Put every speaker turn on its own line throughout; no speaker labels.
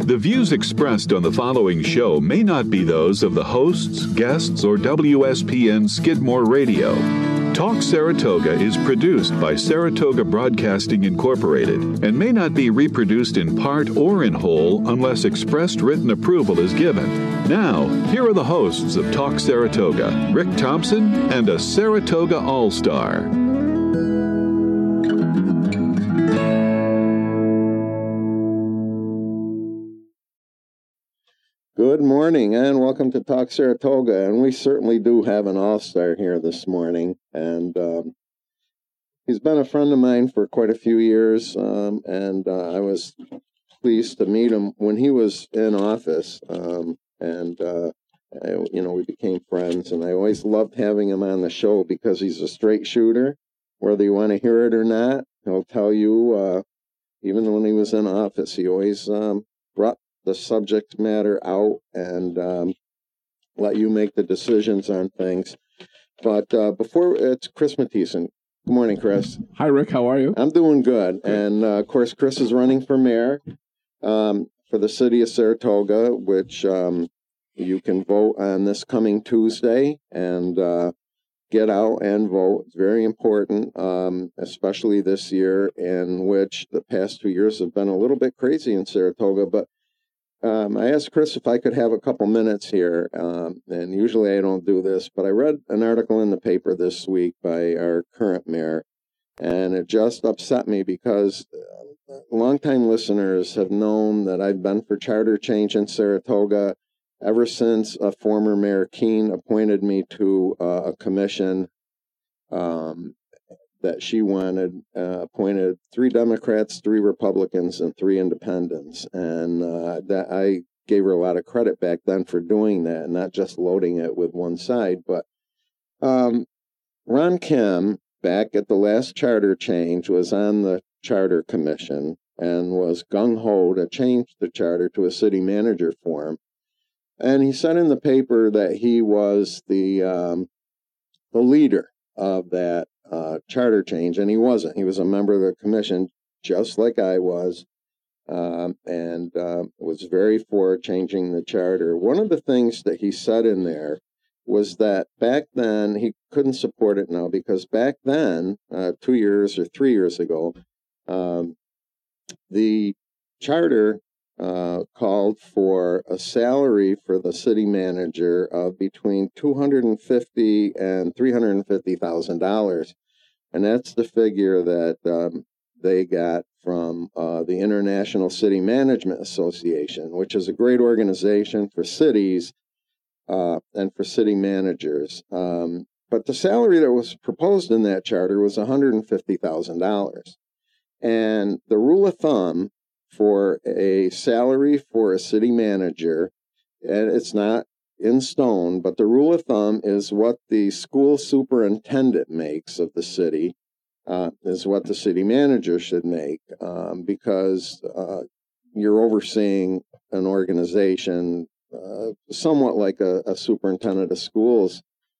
The views expressed on the following show may not be those of the hosts, guests, or WSPN Skidmore Radio. Talk Saratoga is produced by Saratoga Broadcasting Incorporated and may not be reproduced in part or in whole unless expressed written approval is given. Now, here are the hosts of Talk Saratoga, Rick Thompson and a Saratoga All-Star.
Good morning and welcome to Talk Saratoga, and we certainly do have an all-star here this morning, and he's been a friend of mine for quite a few years, and I was pleased to meet him when he was in office, we became friends, and I always loved having him on the show because he's a straight shooter. Whether you want to hear it or not, he'll tell you, even when he was in office, he always brought the subject matter out and let you make the decisions on things. But before, it's Chris Matthiessen. Good morning, Chris.
Hi, Rick. How are you?
I'm doing good. And, of course, Chris is running for mayor for the city of Saratoga, which you can vote on this coming Tuesday and get out and vote. It's very important, especially this year, in which the past 2 years have been a little bit crazy in Saratoga. But I asked Chris if I could have a couple minutes here, and usually I don't do this, but I read an article in the paper this week by our current mayor, and it just upset me because longtime listeners have known that I've been for charter change in Saratoga ever since former Mayor Keene appointed me to a commission that she wanted, appointed 3 Democrats, 3 Republicans, and 3 independents. And that I gave her a lot of credit back then for doing that, not just loading it with one side. But Ron Kim, back at the last charter change, was on the charter commission and was gung-ho to change the charter to a city manager form. And he said in the paper that he was the leader of that charter change, and he wasn't. He was a member of the commission, just like I was, and was very for changing the charter. One of the things that he said in there was that back then, he couldn't support it now, because back then, 2 years or 3 years ago, the charter called for a salary for the city manager of between $250,000 and $350,000, and that's the figure that they got from the International City Management Association, which is a great organization for cities and for city managers. But the salary that was proposed in that charter was $150,000, and the rule of thumb for a salary for a city manager, and it's not in stone, but the rule of thumb is what the school superintendent makes of the city is what the city manager should make, because you're overseeing an organization somewhat like a superintendent of schools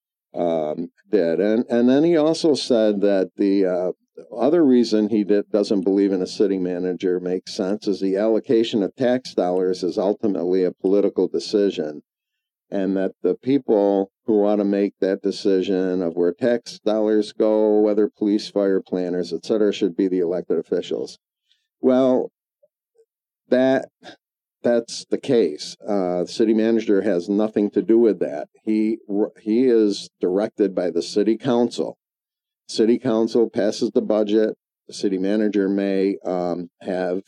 did. And then he also said that the other reason he doesn't believe in a city manager makes sense is the allocation of tax dollars is ultimately a political decision, and that the people who ought to make that decision of where tax dollars go, whether police, fire, planners, etc., should be the elected officials. Well, that's the case. The city manager has nothing to do with that. He is directed by the city council. City council passes the budget. The city manager may have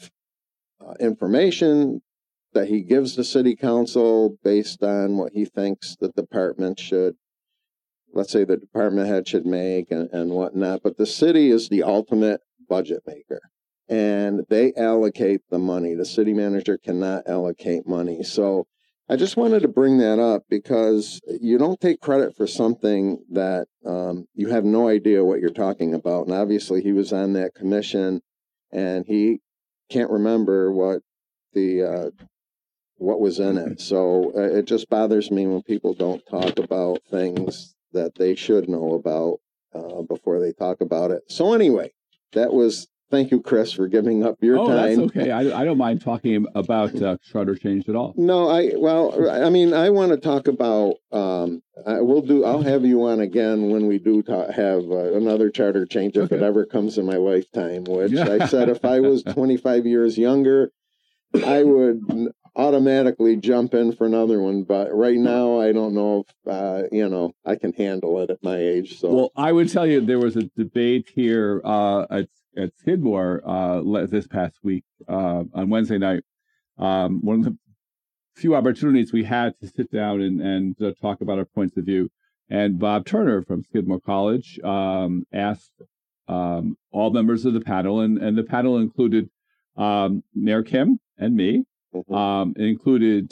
information that he gives the city council based on what he thinks the department should, let's say the department head should make and whatnot. But the city is the ultimate budget maker, and they allocate the money. The city manager cannot allocate money. So I just wanted to bring that up because you don't take credit for something that you have no idea what you're talking about. And obviously he was on that commission and he can't remember what was in it. So it just bothers me when people don't talk about things that they should know about before they talk about it. So anyway, that was Thank you, Chris, for giving up your time.
That's okay. I don't mind talking about charter change at all.
No, I want to talk about. I'll have you on again when we do have another charter change if it ever comes in my lifetime. Which I said, if I was 25 years younger, I would automatically jump in for another one. But right now, I don't know if I can handle it at my age. So,
well, I would tell you there was a debate here at Skidmore this past week on Wednesday night. One of the few opportunities we had to sit down and talk about our points of view. And Bob Turner from Skidmore College asked all members of the panel, and the panel included Mayor Kim and me. It included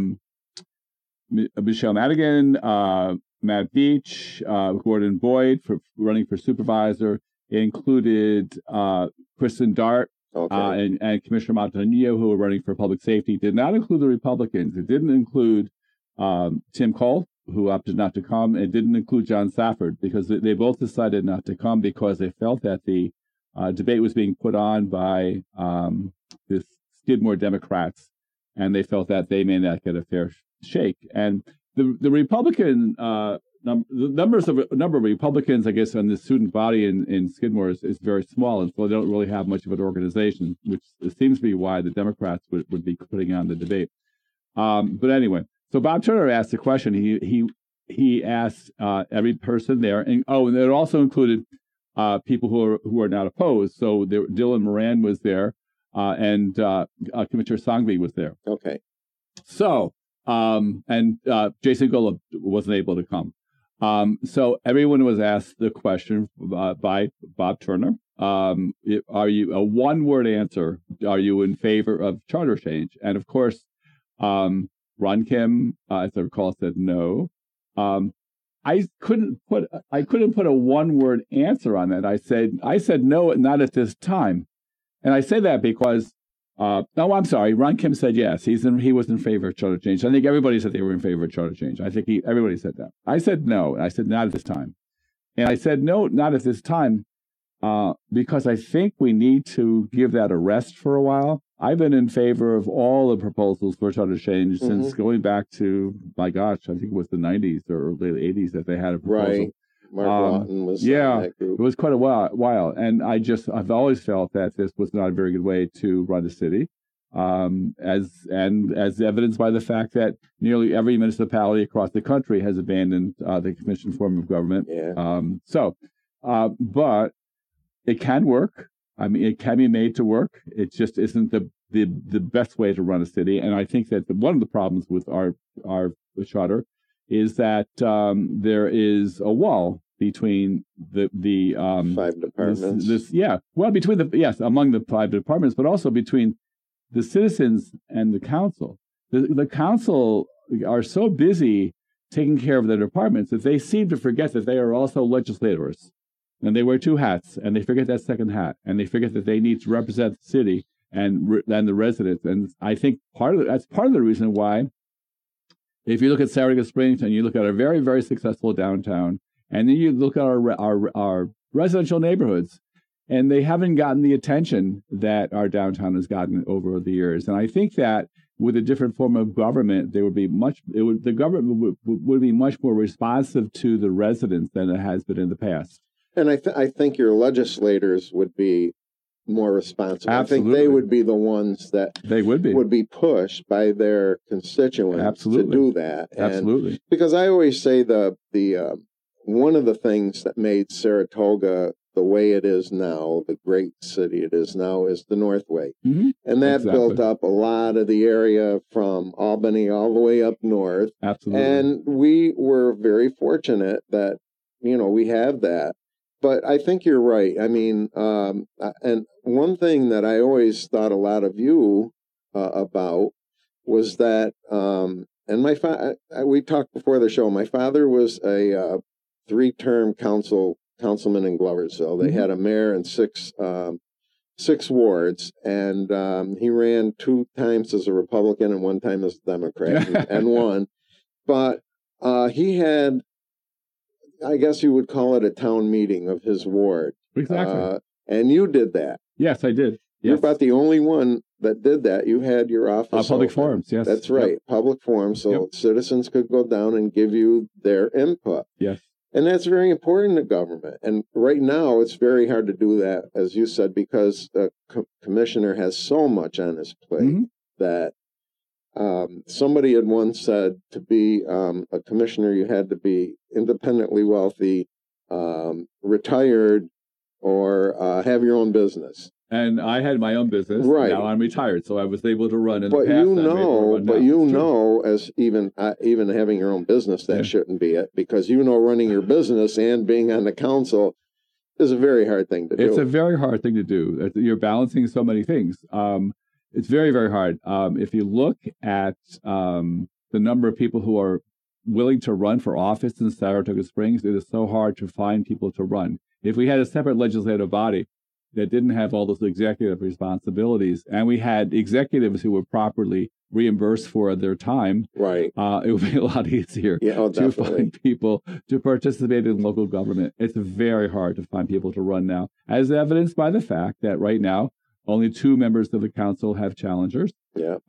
Michelle Madigan, Matt Beach, Gordon Boyd for running for supervisor. It included Kristen Dart and Commissioner Montanillo, who were running for public safety. It did not include the Republicans. It didn't include Tim Cole, who opted not to come. It didn't include John Safford, because they both decided not to come because they felt that the debate was being put on by the Skidmore Democrats, and they felt that they may not get a fair shake. And the Republican the number of Republicans, I guess, on the student body in Skidmore is very small, and so they don't really have much of an organization, which seems to be why the Democrats would be putting on the debate. But anyway, so Bob Turner asked the question. He asked every person there, and it also included people who are not opposed. So Dylan Moran was there, and Commissioner Sangvi was there.
Okay.
So and Jason Golub wasn't able to come. So everyone was asked the question by Bob Turner. Are you a one-word answer? Are you in favor of charter change? And of course, Ron Kim, as I recall, said no. I couldn't put a one-word answer on that. I said no, not at this time, and I say that because. I'm sorry. Ron Kim said yes. He was in favor of charter change. I think everybody said they were in favor of charter change. I think everybody said that. I said no. I said not at this time. And I said no, not at this time, because I think we need to give that a rest for a while. I've been in favor of all the proposals for charter change since going back to, my gosh, I think it was the 90s or late 80s that they had a proposal.
Right. Mark Lawton was in that group.
It was quite a while. And I've always felt that this was not a very good way to run a city, as evidenced by the fact that nearly every municipality across the country has abandoned the commission form of government.
Yeah.
But it can work. I mean, it can be made to work. It just isn't the best way to run a city. And I think that one of the problems with our charter is that there is a wall between the
5 departments.
Among the 5 departments, but also between the citizens and the council. The council are so busy taking care of their departments that they seem to forget that they are also legislators, and they wear 2 hats, and they forget that second hat, and they forget that they need to represent the city and the residents. And I think that's part of the reason why. If you look at Saratoga Springs and you look at a very, very successful downtown, and then you look at our residential neighborhoods, and they haven't gotten the attention that our downtown has gotten over the years. And I think that with a different form of government, the government would be much more responsive to the residents than it has been in the past.
And I think your legislators would be more responsible.
Absolutely.
I think they would be the ones that
would
be pushed by their constituents to do that.
Absolutely.
Because I always say the one of the things that made Saratoga the way it is now, the great city it is now, is the Northway.
Mm-hmm.
And that built up a lot of the area from Albany all the way up north.
Absolutely.
And we were very fortunate that, we have that. But I think you're right. I mean, and one thing that I always thought a lot of you about was that, and we talked before the show, my father was a 3-term councilman in Gloversville. They had a mayor and 6 wards, and he ran 2 times as a Republican and 1 time as a Democrat and won. But he had, I guess you would call it a town meeting of his ward.
Exactly.
And you did that.
Yes, I did.
You're
Yes.
about the only one that did that. You had your office
Public
open.
forums, yes.
That's right,
Yep.
public forums, so
Yep.
citizens could go down and give you their input.
Yes.
And that's very important to government. And right now, it's very hard to do that, as you said, because the commissioner has so much on his plate that somebody had once said to be a commissioner, you had to be independently wealthy, retired, or have your own business.
And I had my own business.
Right.
Now I'm retired, so I was able to run in
But
the past.
you know, as even having your own business, that shouldn't be it, because running your business and being on the council is a very hard thing to do.
It's a very hard thing to do. You're balancing so many things. It's very, very hard. If you look at the number of people who are willing to run for office in Saratoga Springs, it is so hard to find people to run. If we had a separate legislative body that didn't have all those executive responsibilities, and we had executives who were properly reimbursed for their time,
right,
it would be a lot easier to find people to participate in local government. It's very hard to find people to run now, as evidenced by the fact that right now only 2 members of the council have challengers.
Yeah.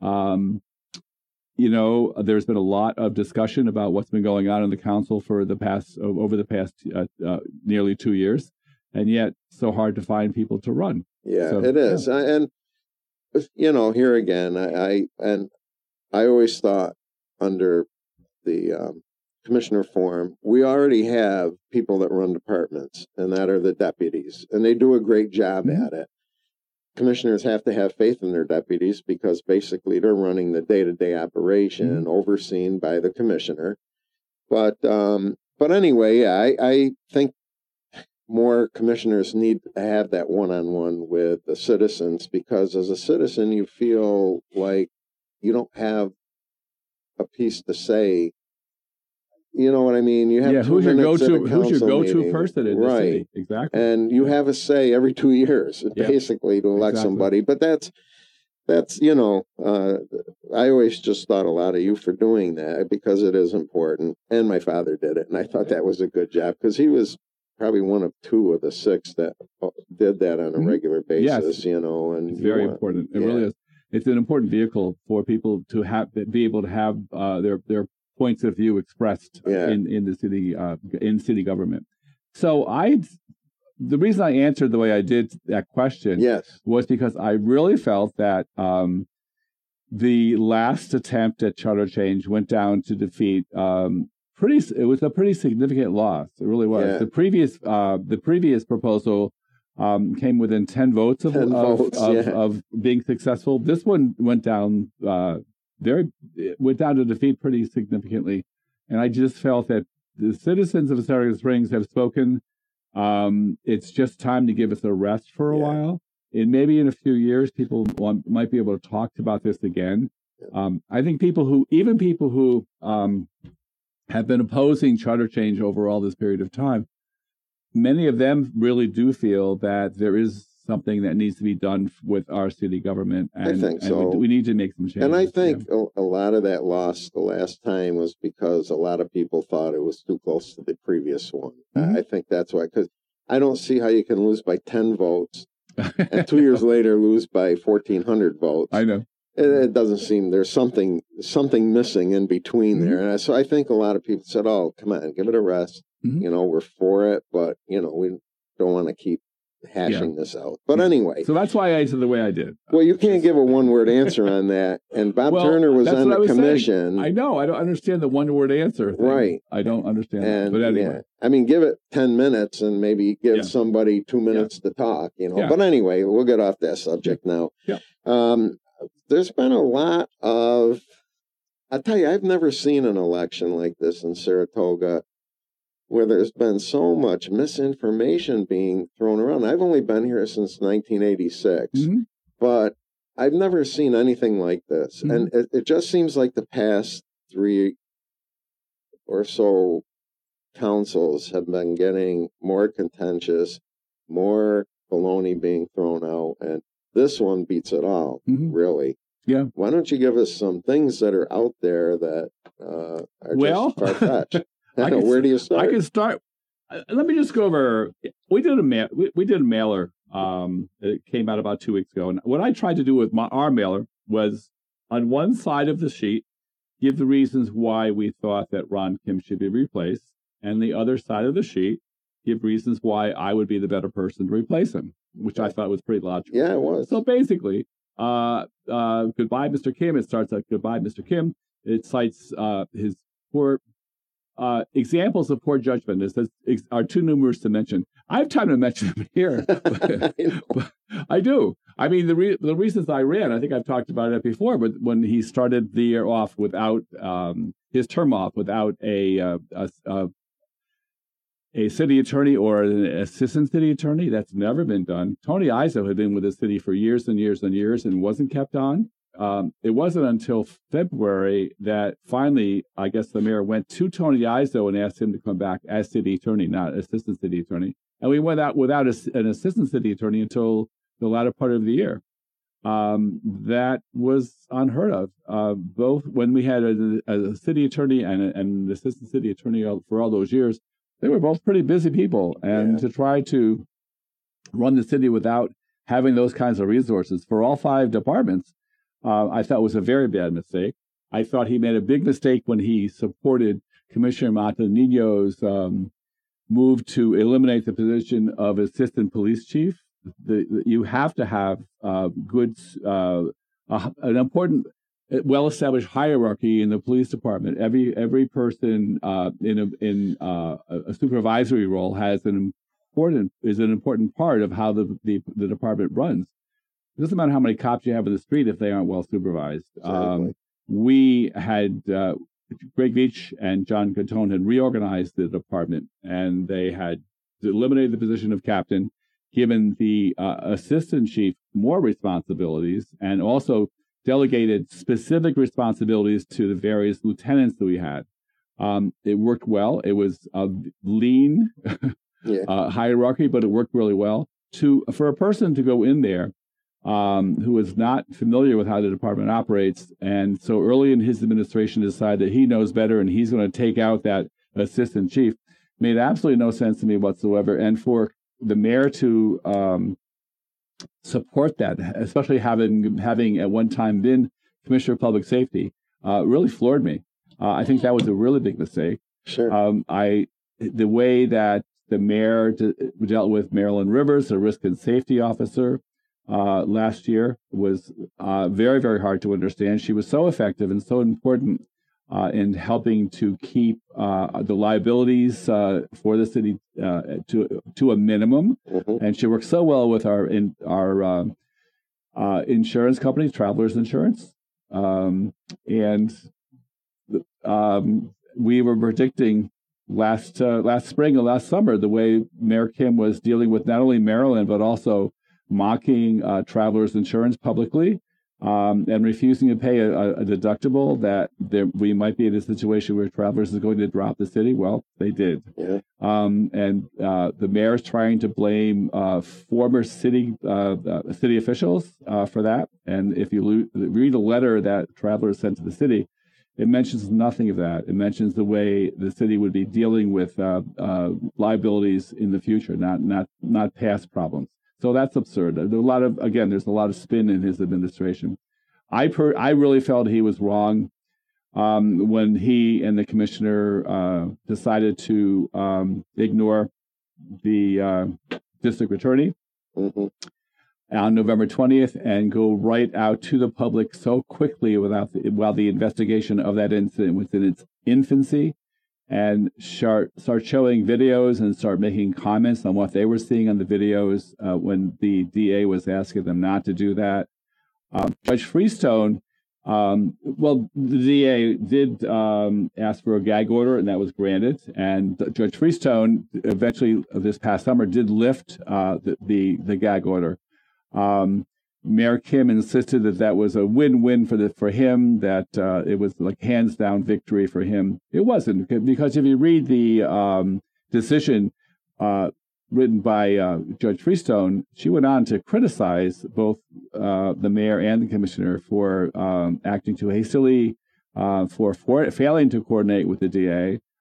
There's been a lot of discussion about what's been going on in the council for over the past nearly 2 years. And yet, so hard to find people to run.
Yeah, so, it is. Yeah. And here again, I always thought under the commissioner form, we already have people that run departments, and that are the deputies, and they do a great job at it. Commissioners have to have faith in their deputies, because basically they're running the day-to-day operation, overseen by the commissioner. But anyway, I think more commissioners need to have that one-on-one with the citizens, because as a citizen, you feel like you don't have a piece to say. You know what I mean? You have
who's your go-to person in the city? Exactly.
And you have a say every 2 years, basically, to elect somebody. But that's I always just thought a lot of you for doing that, because it is important. And my father did it, and I thought that was a good job, because he was probably one of 2 of the 6 that did that on a regular basis.
Yes.
And
it's very important. It really is. It's an important vehicle for people to be able to have their points of view expressed in the city in city government. So the reason I answered the way I did that question was because I really felt that the last attempt at charter change went down to defeat. It was a pretty significant loss. It really was. Yeah. The previous proposal came within 10 votes of being successful. This one went down to defeat pretty significantly, and I just felt that the citizens of Saratoga Springs have spoken. It's just time to give us a rest for a while, and maybe in a few years, people might be able to talk about this again. I think people who have been opposing charter change over all this period of time, many of them really do feel that there is something that needs to be done with our city government. And,
I think so.
We need to make some changes.
And I think a lot of that loss the last time was because a lot of people thought it was too close to the previous one. I think that's why, because I don't see how you can lose by 10 votes and 2 years later lose by 1,400 votes.
I know.
It doesn't seem there's something missing in between there. And so I think a lot of people said, oh, come on, give it a rest. We're for it, but, we don't want to keep hashing this out. But anyway.
So that's why I answered the way I did.
Well, you can't give a one-word answer on that. And Bob Turner was on the commission.
Saying. I know. I don't understand the one-word answer thing.
Right.
I don't understand that. But anyway.
I mean, give it 10 minutes and maybe give somebody 2 minutes to talk, But anyway, we'll get off that subject now.
Yeah.
There's been a lot of, I tell you, I've never seen an election like this in Saratoga where there's been so much misinformation being thrown around. I've only been here since 1986, but I've never seen anything like this. And it just seems like the past 3 or so councils have been getting more contentious, more baloney being thrown out, and this one beats it all, really.
Yeah.
Why don't you give us some things that are out there that are just far-fetched? Where do you start?
I can start. Let me just go over. We did a mailer It came out about 2 weeks ago. And what I tried to do with our mailer was on one side of the sheet, give the reasons why we thought that Ron Kim should be replaced. And the other side of the sheet, give reasons why I would be the better person to replace him, which I thought was pretty logical.
Yeah, it was.
So basically, goodbye, Mr. Kim. It starts at goodbye, Mr. Kim. It cites his poor examples of poor judgment. It says are too numerous to mention. I have time to mention them here. But I do. I mean, the reasons I ran, I think I've talked about it before, but when he started the year off without his term off without a city attorney or an assistant city attorney, that's never been done. Tony Izzo had been with the city for years and years and years and wasn't kept on. It wasn't until February that finally, I guess the mayor went to Tony Izzo and asked him to come back as city attorney, not assistant city attorney. And we went out without an assistant city attorney until the latter part of the year. That was unheard of. Both when we had a city attorney and an assistant city attorney for all those years, they were both pretty busy people. And to try to run the city without having those kinds of resources for all 5 departments, I thought was a very bad mistake. I thought he made a big mistake when he supported Commissioner Montanino's move to eliminate the position of assistant police chief. You have to have an important, well-established hierarchy in the police department. Every person in a supervisory role is an important part of how the department runs. It doesn't matter how many cops you have in the street if they aren't well supervised. Exactly. We had Greg Veach and John Cantone had reorganized the department, and they had eliminated the position of captain, given the assistant chief more responsibilities, and also delegated specific responsibilities to the various lieutenants that we had. It worked well. It was a lean hierarchy, but it worked really well. For a person to go in there who is not familiar with how the department operates, and so early in his administration decide that he knows better and he's going to take out that assistant chief, made absolutely no sense to me whatsoever. And for the mayor to support that, especially having at one time been Commissioner of Public Safety, really floored me. I think that was a really big mistake.
Sure.
The way that the mayor dealt with Marilyn Rivers, a risk and safety officer, last year was very, very hard to understand. She was so effective and so important in helping to keep the liabilities for the city to a minimum. Mm-hmm. And she worked so well with our insurance companies, Travelers Insurance. We were predicting last spring or last summer the way Mayor Kim was dealing with not only Maryland, but also mocking Travelers Insurance publicly and refusing to pay a deductible, that we might be in a situation where Travelers is going to drop the city. Well, they did. Yeah. The mayor is trying to blame former city officials for that. And if you read a letter that Travelers sent to the city, it mentions nothing of that. It mentions the way the city would be dealing with liabilities in the future, not past problems. So that's absurd. There's a lot of spin in his administration. I really felt he was wrong when he and the commissioner decided to ignore the district attorney on November 20th and go right out to the public so quickly while the investigation of that incident was in its infancy, and start showing videos and start making comments on what they were seeing on the videos when the DA was asking them not to do that. Judge Freestone, the DA did ask for a gag order, and that was granted. And Judge Freestone eventually, this past summer, did lift the gag order. Mayor Kim insisted that was a win-win for him, that it was like hands down victory for him. It wasn't, because if you read the decision written by Judge Freestone, she went on to criticize both the mayor and the commissioner for acting too hastily, for failing to coordinate with the DA,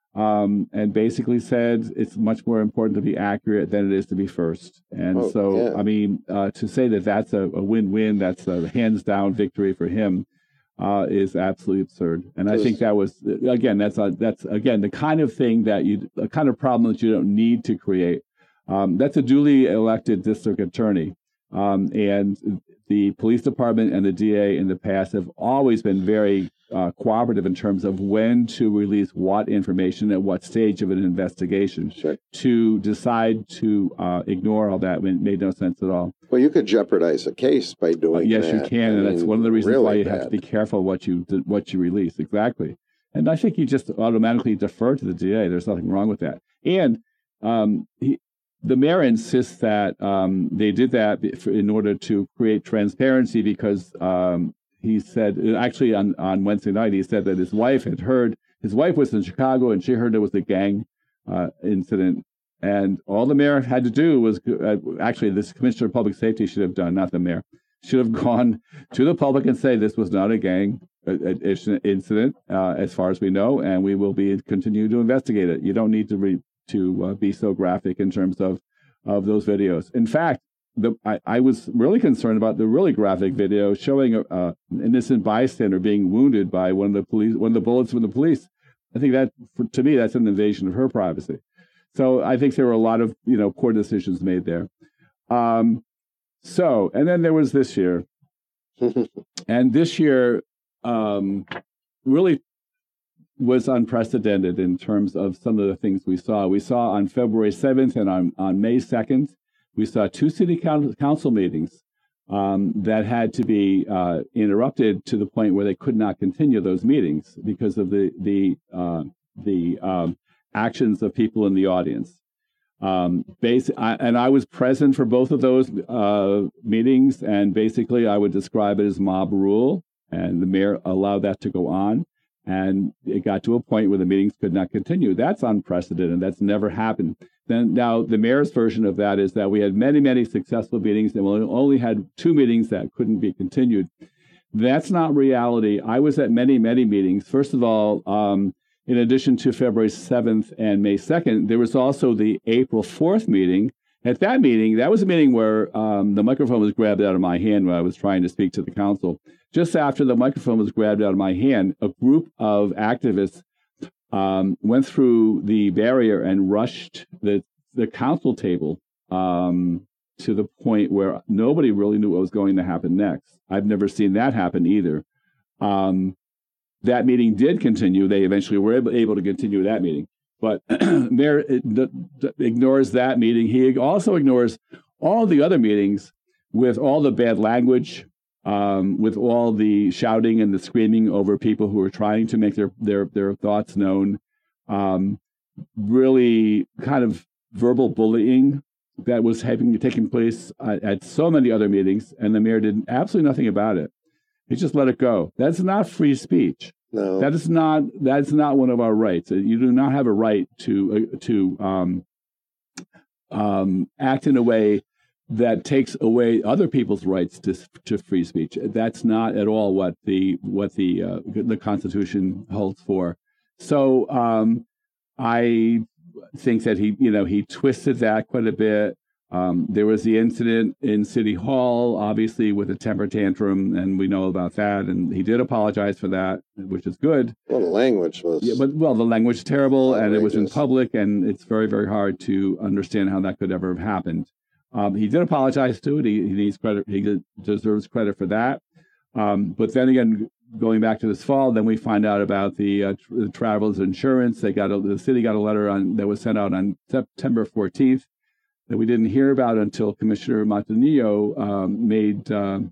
and basically said it's much more important to be accurate than it is to be first. And I mean, to say that that's a win-win, that's a hands-down victory for him, is absolutely absurd. And I think that was, again, that's again the kind of thing a kind of problem that you don't need to create. That's a duly elected district attorney, and the police department and the DA in the past have always been very cooperative in terms of when to release what information at what stage of an investigation.
Sure.
To decide to ignore all that made no sense at all.
Well, you could jeopardize a case by doing
yes,
that.
Yes, you can, and that's one of the reasons
really
why you have to be careful what you release. Exactly. And I think you just automatically defer to the DA. There's nothing wrong with that. And the mayor insists that they did that in order to create transparency because he said, actually on Wednesday night, he said that his wife was in Chicago and she heard there was a gang incident. And all the mayor had to do was, actually this commissioner of public safety should have done, not the mayor, should have gone to the public and say this was not a gang incident as far as we know, and we will continue to investigate it. You don't need to be so graphic in terms of those videos. In fact, I was really concerned about the really graphic video showing an innocent bystander being wounded by one of the bullets from the police. I think that, to me, that's an invasion of her privacy. So I think there were a lot of poor decisions made there. And then there was this year, and this year really was unprecedented in terms of some of the things we saw. We saw on February 7th and on May 2nd, we saw two city council meetings that had to be interrupted to the point where they could not continue those meetings because of the actions of people in the audience. And I was present for both of those meetings, and basically I would describe it as mob rule, and the mayor allowed that to go on. And it got to a point where the meetings could not continue. That's unprecedented. That's never happened. Now, the mayor's version of that is that we had many, many successful meetings, and we only had 2 meetings that couldn't be continued. That's not reality. I was at many, many meetings. First of all, in addition to February 7th and May 2nd, there was also the April 4th meeting. At that meeting, that was a meeting where the microphone was grabbed out of my hand when I was trying to speak to the council. Just after the microphone was grabbed out of my hand, a group of activists went through the barrier and rushed the council table to the point where nobody really knew what was going to happen next. I've never seen that happen either. That meeting did continue. They eventually were able to continue that meeting. But Mayor ignores that meeting. He also ignores all the other meetings with all the bad language, with all the shouting and the screaming over people who are trying to make their thoughts known, really kind of verbal bullying that was taking place at so many other meetings, and the mayor did absolutely nothing about it. He just let it go. That's not free speech.
No,
that's not one of our rights. You do not have a right to act in a way that takes away other people's rights to free speech. That's not at all what the Constitution holds for. So I think that he twisted that quite a bit. There was the incident in City Hall, obviously, with a temper tantrum, and we know about that. And he did apologize for that, which is good.
Well, the language was...
Yeah, the language is terrible, outrageous. And it was in public, and it's very, very hard to understand how that could ever have happened. He did apologize to it. He needs credit. He deserves credit for that. But then again, going back to this fall, then we find out about the travelers insurance. The city got a letter that was sent out on September 14th. That we didn't hear about until Commissioner Montanillo made the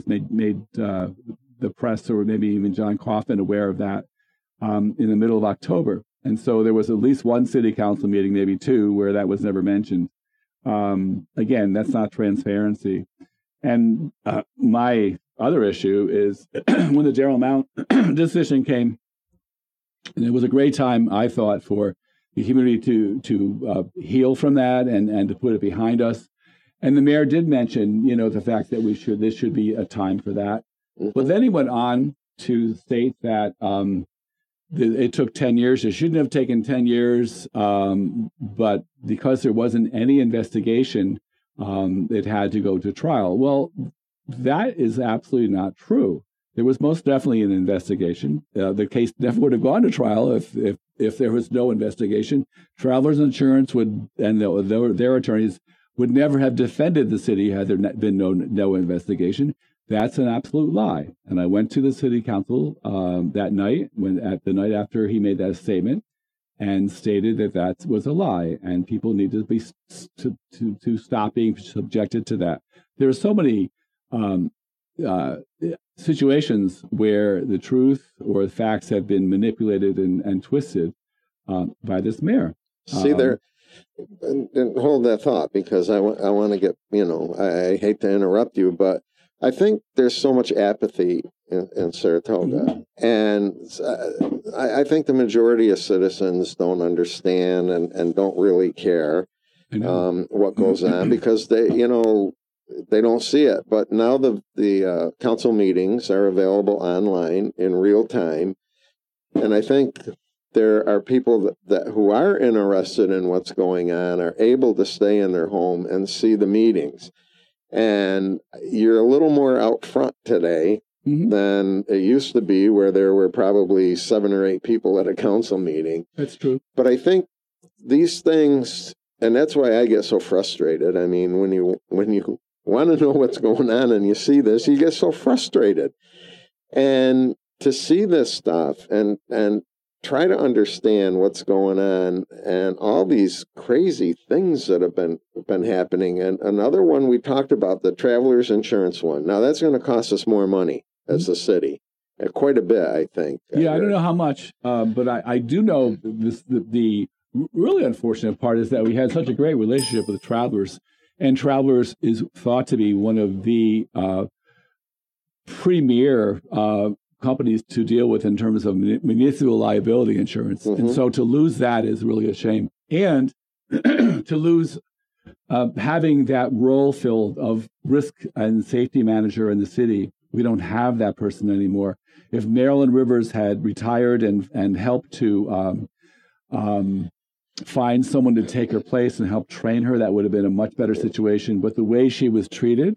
press, or maybe even John Coffin, aware of that in the middle of October. And so there was at least one city council meeting, maybe 2, where that was never mentioned. Again, that's not transparency. And my other issue is when the Darrell Mount decision came, and it was a great time, I thought, for the community to heal from that and to put it behind us. And the mayor did mention, the fact that this should be a time for that. Mm-hmm. But then he went on to state that it took 10 years. It shouldn't have taken 10 years, but because there wasn't any investigation, it had to go to trial. Well, that is absolutely not true. There was most definitely an investigation. The case never would have gone to trial if there was no investigation. Travelers Insurance would, and their attorneys would never have defended the city had there been no investigation. That's an absolute lie. And I went to the city council that night, the night after he made that statement, and stated that was a lie, and people need to be to stop being subjected to that. There are so many situations where the truth or the facts have been manipulated and twisted by this mayor.
See there. And hold that thought, because I want to get, I hate to interrupt you, but I think there's so much apathy in Saratoga. Mm-hmm. And I think the majority of citizens don't understand and don't really care what goes on, because they don't see it. But now the council meetings are available online in real time. And I think there are people that who are interested in what's going on are able to stay in their home and see the meetings. And you're a little more out front today mm-hmm. than it used to be, where there were probably 7 or 8 people at a council meeting.
That's true.
But I think these things, and that's why I get so frustrated. I mean, when you want to know what's going on and you see this, you get so frustrated. And to see this stuff and try to understand what's going on and all these crazy things that have been happening. And another one we talked about, the Travelers Insurance one. Now that's going to cost us more money as the city, quite a bit, I think.
Yeah, I don't know how much, but I do know the really unfortunate part is that we had such a great relationship with Travelers, and Travelers is thought to be one of the premier companies to deal with in terms of municipal liability insurance. Mm-hmm. And so to lose that is really a shame. And to lose having that role filled of risk and safety manager in the city, we don't have that person anymore. If Marilyn Rivers had retired and helped to find someone to take her place and help train her, that would have been a much better situation. But the way she was treated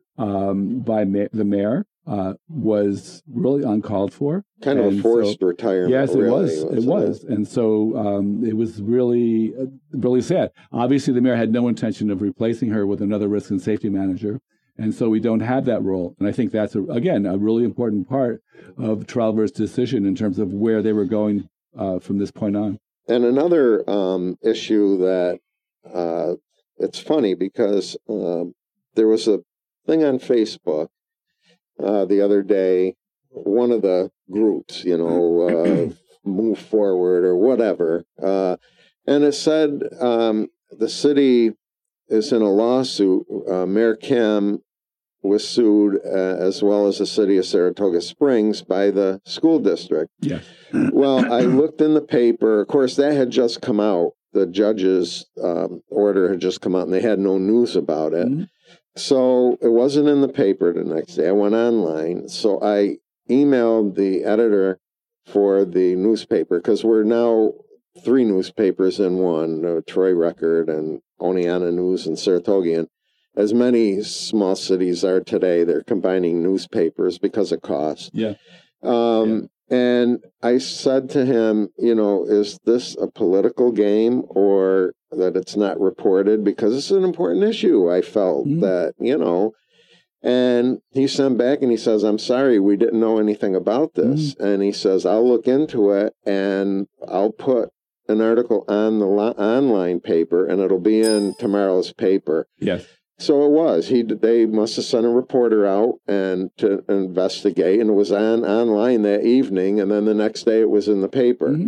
by the mayor was really uncalled for.
Kind of a forced retirement.
Yes, it was. And so it was really, really sad. Obviously, the mayor had no intention of replacing her with another risk and safety manager. And so we don't have that role. And I think that's, again, a really important part of Travelers' decision in terms of where they were going from this point on.
And another issue that it's funny because there was a thing on Facebook the other day, one of the groups, Move Forward or whatever, and it said the city is in a lawsuit. Mayor Kim was sued, as well as the city of Saratoga Springs, by the school district.
Yeah.
Well, I looked in the paper. Of course, that had just come out. The judge's order had just come out, and they had no news about it. Mm-hmm. So it wasn't in the paper the next day. I went online. So I emailed the editor for the newspaper, because we're now 3 newspapers in one, Troy Record and Oneonta News and Saratogian. As many small cities are today, they're combining newspapers because of cost.
Yeah.
And I said to him, is this a political game, or that it's not reported? Because it's an important issue. I felt that, and he sent back and he says, I'm sorry, we didn't know anything about this. And he says, I'll look into it and I'll put an article on the online paper, and it'll be in tomorrow's paper.
Yes.
So it was. They must have sent a reporter out and to investigate, and it was online that evening, and then the next day it was in the paper. Mm-hmm.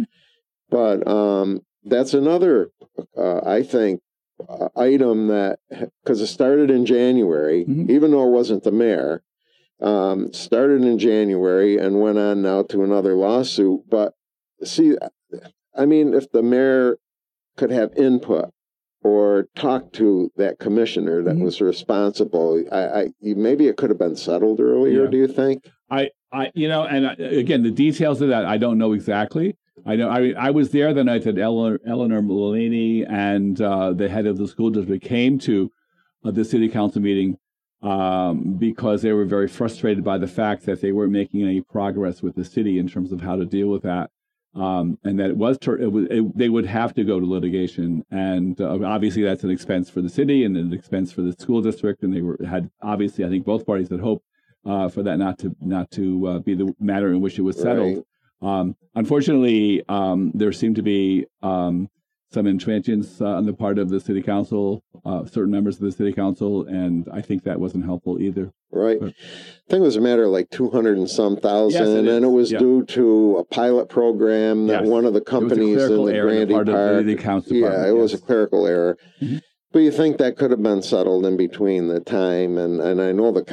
But that's another, I think, item that, because it started in January, mm-hmm. even though it wasn't the mayor, started in January and went on now to another lawsuit. But see, I mean, if the mayor could have input or talk to that commissioner that mm-hmm. was responsible, maybe it could have been settled earlier. Yeah. Do you think?
Again, the details of that I don't know exactly. I was there the night that Eleanor Mulaney and the head of the school district came to the city council meeting because they were very frustrated by the fact that they weren't making any progress with the city in terms of how to deal with that. And that they would have to go to litigation, and obviously that's an expense for the city and an expense for the school district. And had obviously, I think both parties had hoped for that not to be the matter in which it was settled. Right. Unfortunately, there seemed to be some intransigence on the part of the city council, certain members of the city council, and I think that wasn't helpful either.
Right. I think it was a matter of like 200 and some thousand, and it was due to a pilot program that one of the companies in the Grandy Park. It was a clerical error. Mm-hmm. But you think that could have been settled in between the time, and I know the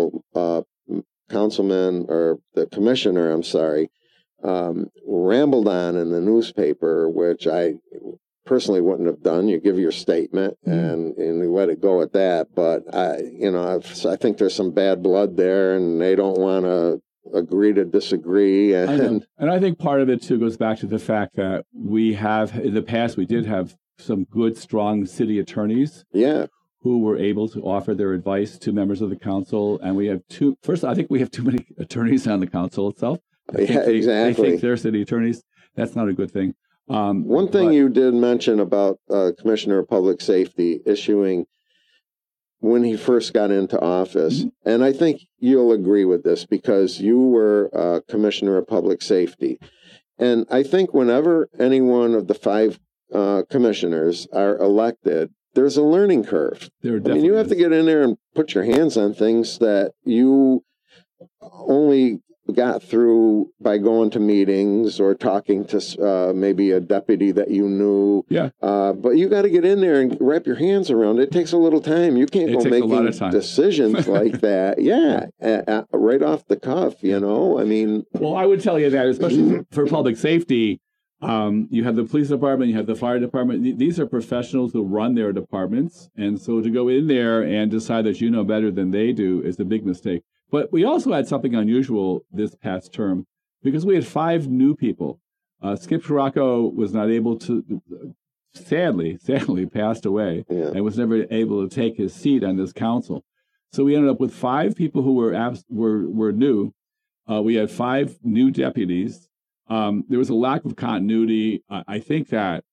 councilman or the commissioner, I'm sorry, rambled on in the newspaper, which I personally wouldn't have done. You give your statement and you let it go at that. But I think there's some bad blood there, and they don't want to agree to disagree. And
I think part of it too goes back to the fact that we have in the past we did have some good, strong city attorneys.
Yeah.
Who were able to offer their advice to members of the council, and we have I think we have too many attorneys on the council itself.
Exactly.
They think they're city attorneys. That's not a good thing.
One thing you did mention about Commissioner of Public Safety issuing when he first got into office, and I think you'll agree with this because you were Commissioner of Public Safety. And I think whenever any one of the 5 commissioners are elected, there's a learning curve. You have to get in there and put your hands on things that you only got through by going to meetings or talking to maybe a deputy that you knew.
Yeah.
But you got to get in there and wrap your hands around it. It takes a little time. You can't go making decisions like that. Yeah. Right off the cuff, Well,
I would tell you that, especially for public safety, you have the police department, you have the fire department. These are professionals who run their departments. And so to go in there and decide that you know better than they do is a big mistake. But we also had something unusual this past term because we had 5 new people. Skip Scirocco was not able to, sadly passed away and was never able to take his seat on this council. So we ended up with 5 people who were new. We had 5 new deputies. There was a lack of continuity. I think that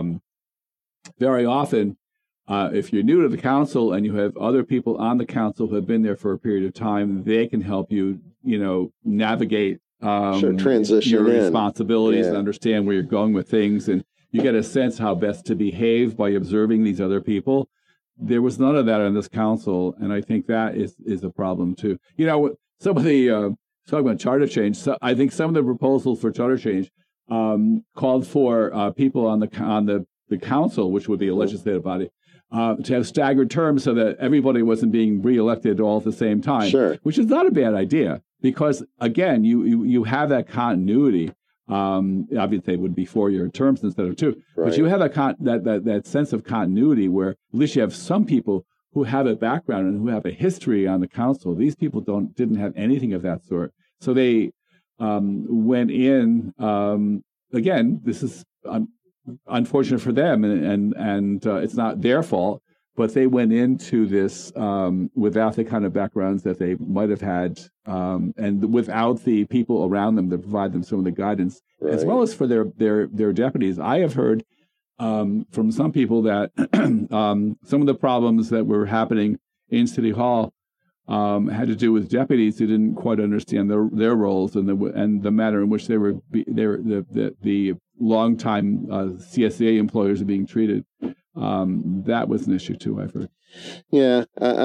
very often, if you're new to the council and you have other people on the council who have been there for a period of time, they can help you, navigate
transition
your responsibilities and understand where you're going with things. And you get a sense how best to behave by observing these other people. There was none of that on this council, and I think that is a problem too. Some of the talking about charter change, so I think some of the proposals for charter change called for people on the council, which would be a legislative body, to have staggered terms so that everybody wasn't being reelected all at the same time.
Sure.
Which is not a bad idea because, again, you have that continuity. Obviously, it would be 4-year terms instead of 2. Right. But you have that sense of continuity where at least you have some people who have a background and who have a history on the council. These people didn't have anything of that sort. So they went in. Again, this is unfortunate for them, and it's not their fault. But they went into this without the kind of backgrounds that they might have had, and without the people around them to provide them some of the guidance, as well as for their deputies. I have heard from some people that some of the problems that were happening in City Hall had to do with deputies who didn't quite understand their roles and the manner in which the longtime CSEA employers are being treated. That was an issue too, I've heard.
Yeah,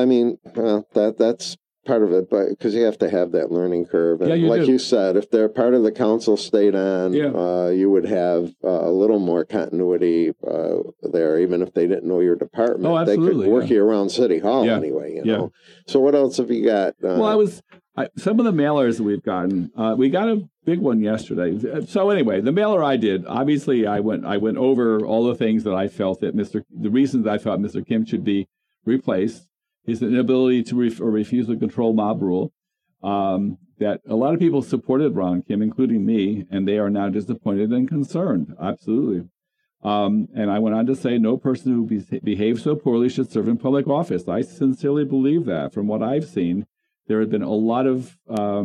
that's part of it, but because you have to have that learning curve, and you said, if they're part of the council stayed on, you would have a little more continuity there, even if they didn't know your department.
Oh, absolutely.
They could work you around City Hall anyway. You know. So what else have you got?
Some of the mailers that we've gotten. We got a big one yesterday. So anyway, the mailer I did. Obviously, I went over all the things that I felt that the reasons I thought Mr. Kim should be replaced. His inability to refuse the control mob rule, that a lot of people supported Ron Kim, including me, and they are now disappointed and concerned. Absolutely. And I went on to say, no person who behaves so poorly should serve in public office. I sincerely believe that. From what I've seen, there have been a lot of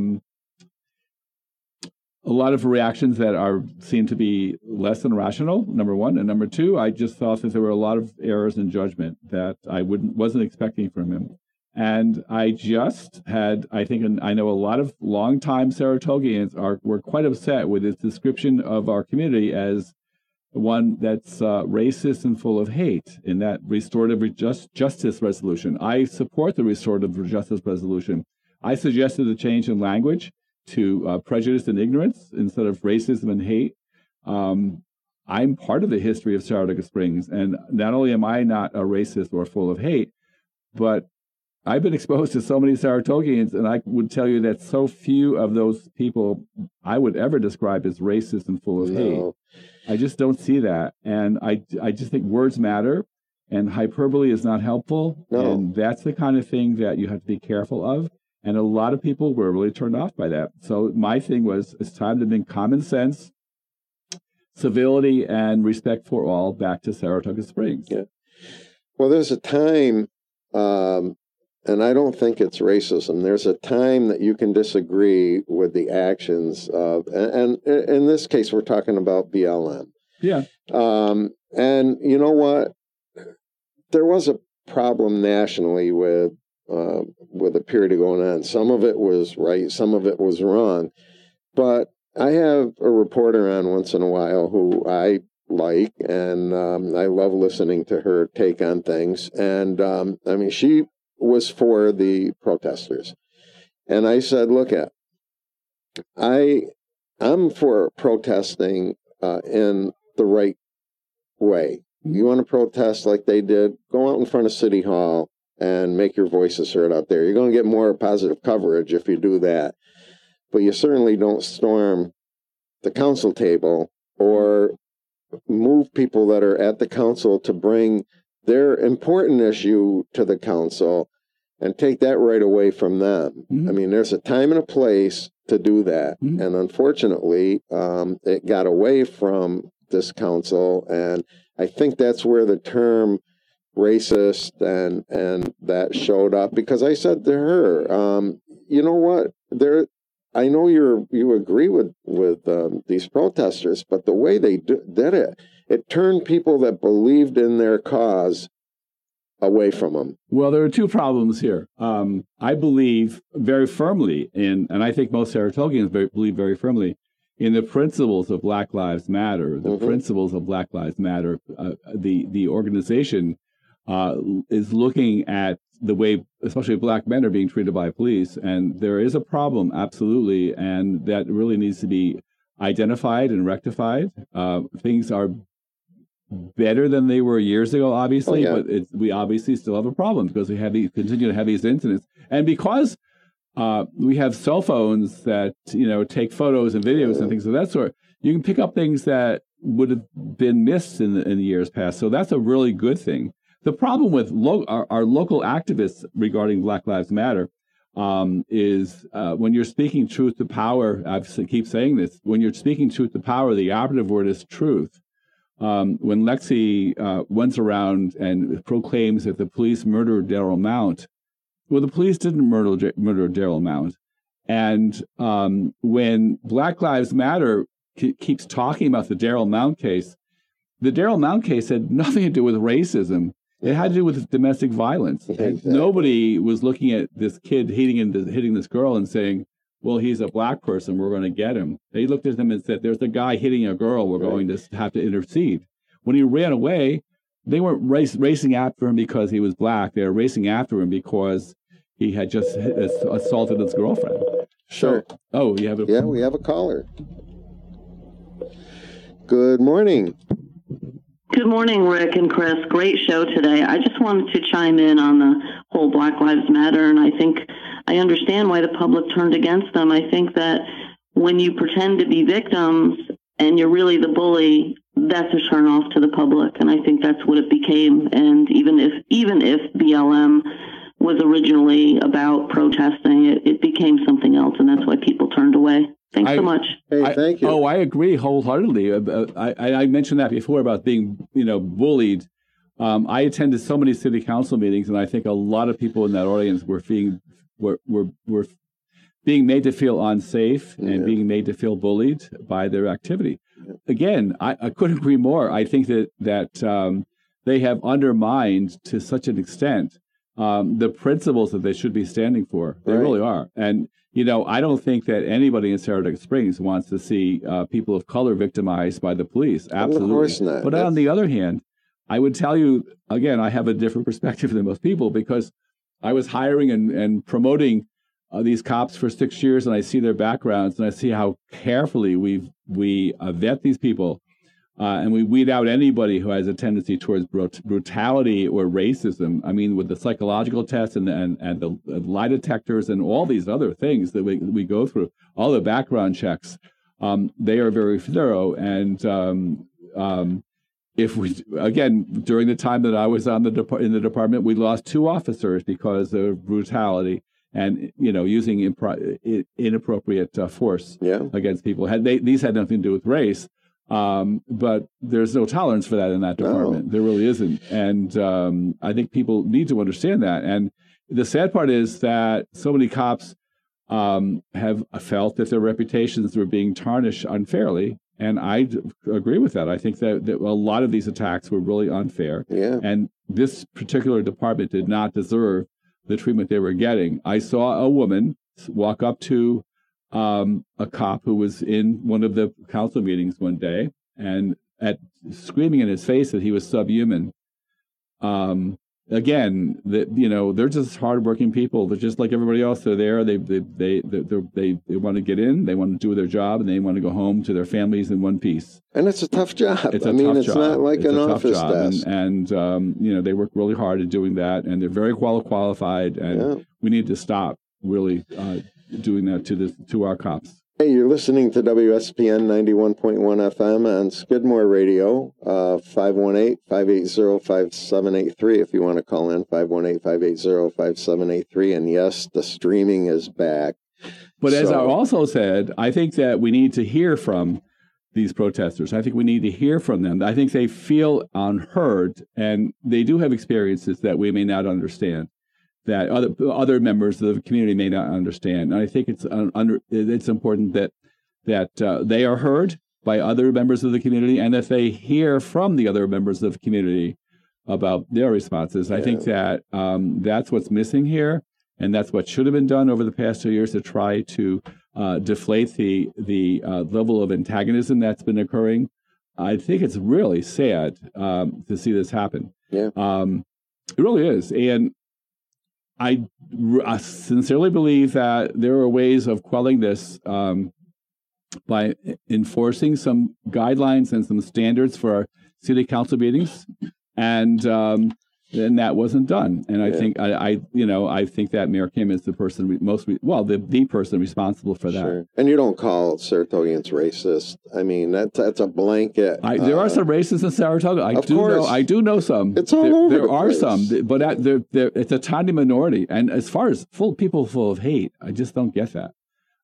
reactions that seem to be less than rational, number one. And number two, I just thought that there were a lot of errors in judgment that I wasn't expecting from him. And I just had, I think, and I know a lot of longtime Saratogians were quite upset with his description of our community as one that's racist and full of hate in that restorative justice resolution. I support the restorative justice resolution. I suggested a change in language to prejudice and ignorance instead of racism and hate. I'm part of the history of Saratoga Springs, and not only am I not a racist or full of hate, but I've been exposed to so many Saratogians, and I would tell you that so few of those people I would ever describe as racist and full of hate. I just don't see that. And I just think words matter, and hyperbole is not helpful. No. And that's the kind of thing that you have to be careful of. And a lot of people were really turned off by that. So my thing was, it's time to bring common sense, civility, and respect for all back to Saratoga Springs.
Yeah. Well, there's a time, and I don't think it's racism. There's a time that you can disagree with the actions of, and in this case, we're talking about BLM.
Yeah.
And you know what? There was a problem nationally with a period going on. Some of it was right, some of it was wrong. But I have a reporter on once in a while who I like, and I love listening to her take on things. And I mean, she was for the protesters. And I said, look, I'm for protesting in the right way. You want to protest like they did, go out in front of City Hall and make your voices heard out there. You're going to get more positive coverage if you do that. But you certainly don't storm the council table or move people that are at the council to bring their important issue to the council and take that right away from them. Mm-hmm. I mean, there's a time and a place to do that. Mm-hmm. And unfortunately, it got away from this council. And I think that's where the term racist and that showed up, because I said to her, you know what, I know you agree with these protesters, but the way they did it turned people that believed in their cause away from them.
Well, there are two problems here. I believe very firmly and I think most Saratogians believe very firmly in the principles of Black Lives Matter. The mm-hmm. principles of Black Lives Matter. The organization is looking at the way, especially Black men are being treated by police, and there is a problem, absolutely, and that really needs to be identified and rectified. Things are better than they were years ago, obviously, but we obviously still have a problem because we continue to have these incidents, and because we have cell phones that take photos and videos and things of that sort. You can pick up things that would have been missed in the years past. So that's a really good thing. The problem with our local activists regarding Black Lives Matter is when you're speaking truth to power, I keep saying this, when you're speaking truth to power, the operative word is truth. When Lexi went around and proclaims that the police murdered Darrell Mount, well, the police didn't murder Darrell Mount. And when Black Lives Matter keeps talking about the Darrell Mount case had nothing to do with racism. It had to do with domestic violence. Exactly. Nobody was looking at this kid hitting this girl and saying, well, he's a Black person, we're going to get him. They looked at him and said, there's a guy hitting a girl, we're going to have to intercede. When he ran away, they weren't racing after him because he was Black. They were racing after him because he had just assaulted his girlfriend.
Sure.
So, you have a...
Yeah, we have a caller. Good morning.
Good morning, Rick and Chris. Great show today. I just wanted to chime in on the whole Black Lives Matter, and I think I understand why the public turned against them. I think that when you pretend to be victims and you're really the bully, that's a turnoff to the public, and I think that's what it became. And even if BLM was originally about protesting. It became something else, and that's why people turned away. Thanks so much.
Hey, thank you.
Oh, I agree wholeheartedly. I mentioned that before about being, bullied. I attended so many city council meetings, and I think a lot of people in that audience were being made to feel unsafe and being made to feel bullied by their activity. Again, I couldn't agree more. I think that they have undermined to such an extent the principles that they should be standing for. They really are. And, I don't think that anybody in Saratoga Springs wants to see people of color victimized by the police. Absolutely. Of course not. But on the other hand, I would tell you, again, I have a different perspective than most people because I was hiring and promoting these cops for 6 years, and I see their backgrounds, and I see how carefully we vet these people, and we weed out anybody who has a tendency towards brutality or racism. I mean, with the psychological tests and the lie detectors and all these other things that we go through, all the background checks, they are very thorough. And if we, again, during the time that I was in the department, we lost 2 officers because of brutality and using inappropriate force against people. These had nothing to do with race, but there's no tolerance for that in that department. No. There really isn't, and I think people need to understand that. And the sad part is that so many cops have felt that their reputations were being tarnished unfairly. And I agree with that. I think that a lot of these attacks were really unfair. Yeah. And this particular department did not deserve the treatment they were getting. I saw a woman walk up to a cop who was in one of the council meetings one day and screaming in his face that he was subhuman. Again, they're just hardworking people. They're just like everybody else. They're there. They want to get in. They want to do their job, and they want to go home to their families in one piece.
And it's a tough job. It's not like an office desk.
And they work really hard at doing that, and they're very qualified. And we need to stop really doing that to our cops.
Hey, you're listening to WSPN 91.1 FM on Skidmore Radio, 518-580-5783 if you want to call in, 518-580-5783. And yes, the streaming is back.
But as I also said, I think that we need to hear from these protesters. I think we need to hear from them. I think they feel unheard, and they do have experiences that we may not understand, that other members of the community may not understand. And I think it's important that they are heard by other members of the community and that they hear from the other members of the community about their responses. I think that that's what's missing here, and that's what should have been done over the past 2 years to try to deflate the level of antagonism that's been occurring. I think it's really sad to see this happen. Yeah, it really is. And I sincerely believe that there are ways of quelling this by enforcing some guidelines and some standards for our city council meetings, and that wasn't done. And I think I think that Mayor Kim is the person the person responsible for that. Sure.
And you don't call Saratogians racist. I mean, that's a blanket.
There are some racists in Saratoga. I do know some.
It's all over.
There are some, but it's a tiny minority. And as far as people full of hate, I just don't get that.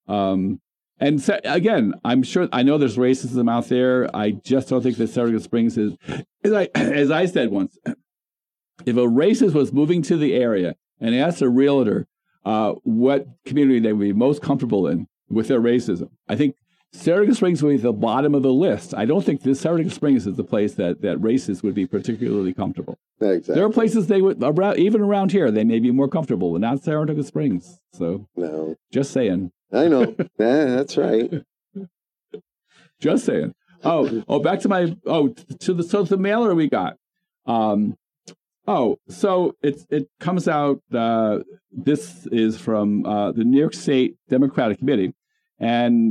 And so, again, I know there's racism out there. I just don't think that Saratoga Springs is, as I said once, if a racist was moving to the area and asked a realtor what community they would be most comfortable in with their racism, I think Saratoga Springs would be at the bottom of the list. I don't think this Saratoga Springs is the place that racists would be particularly comfortable.
Exactly.
There are places they would, even around here, they may be more comfortable, but not Saratoga Springs. So,
no,
just saying.
I know. That's right.
Just saying. Back to the mailer we got. So it comes out, this is from the New York State Democratic Committee, and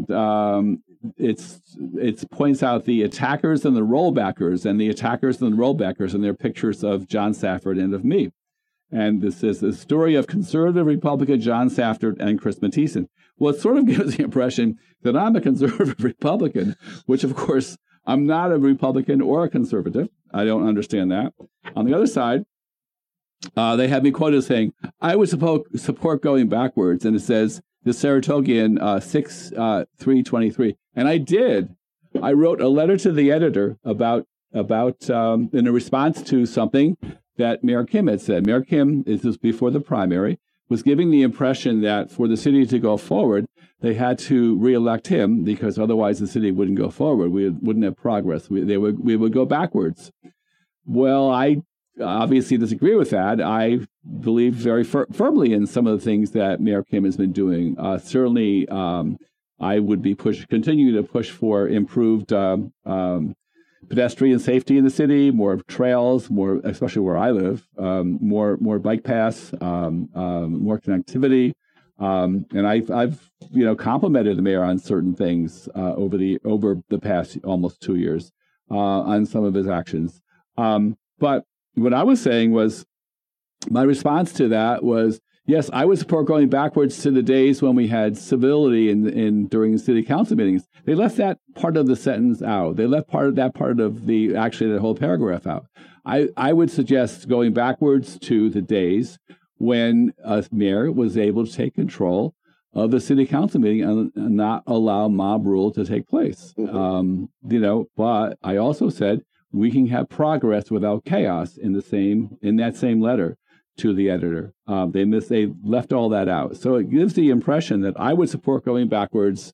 it points out the attackers and the rollbackers, and their pictures of John Safford and of me. And this is the story of conservative Republican John Safford and Chris Matthiessen. Well, it sort of gives the impression that I'm a conservative Republican, which, of course, I'm not a Republican or a conservative. I don't understand that. On the other side, they have me quoted as saying, I would support going backwards. And it says, the Saratogian 6/3/23. And I did. I wrote a letter to the editor about in a response to something that Mayor Kim had said. Mayor Kim, this was before the primary, was giving the impression that for the city to go forward, they had to reelect him because otherwise the city wouldn't go forward. We wouldn't have progress. We would go backwards. Well, I obviously disagree with that. I believe very firmly in some of the things that Mayor Kim has been doing. Certainly, I would be continue to push for improved pedestrian safety in the city, more trails, more, especially where I live, more bike paths, more connectivity. And I've complimented the mayor on certain things over the past almost 2 years on some of his actions. But what I was saying was, my response to that was, yes, I would support going backwards to the days when we had civility during the city council meetings. They left that part of the sentence out. They left part of that whole paragraph out. I would suggest going backwards to the days when a mayor was able to take control of the city council meeting and not allow mob rule to take place. Mm-hmm. But I also said we can have progress without chaos in that same letter to the editor. They left all that out. So it gives the impression that I would support going backwards.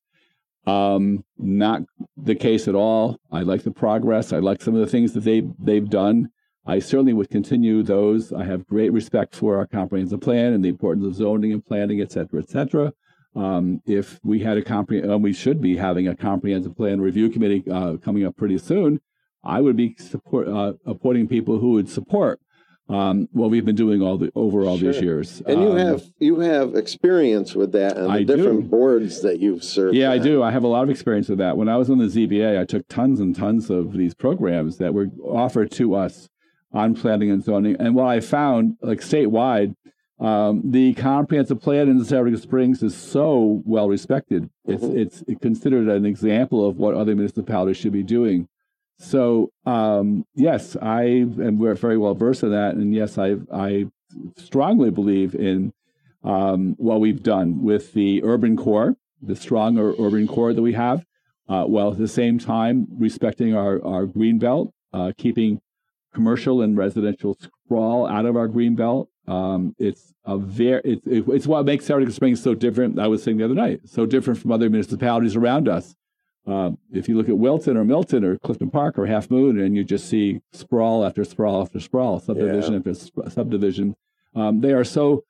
Not the case at all. I like the progress. I like some of the things that they've done. I certainly would continue those. I have great respect for our comprehensive plan and the importance of zoning and planning, et cetera, et cetera. If we had we should be having a comprehensive plan review committee coming up pretty soon, I would be appointing people who would support what we've been doing all these years.
And you have experience with that and the different boards that you've served.
Yeah, I do. I have a lot of experience with that. When I was on the ZBA, I took tons and tons of these programs that were offered to us on planning and zoning. And what I found, like statewide, the comprehensive plan in Saratoga Springs is so well respected. Mm-hmm. It's considered an example of what other municipalities should be doing. So, yes, I am very well versed in that. And yes, I strongly believe in what we've done with the urban core, the strong urban core that we have, while at the same time respecting our green belt, keeping commercial and residential sprawl out of our green belt. It's what makes Saratoga Springs so different. I was saying the other night, so different from other municipalities around us. If you look at Wilton or Milton or Clifton Park or Half Moon, and you just see sprawl after sprawl after sprawl, subdivision after subdivision, they are so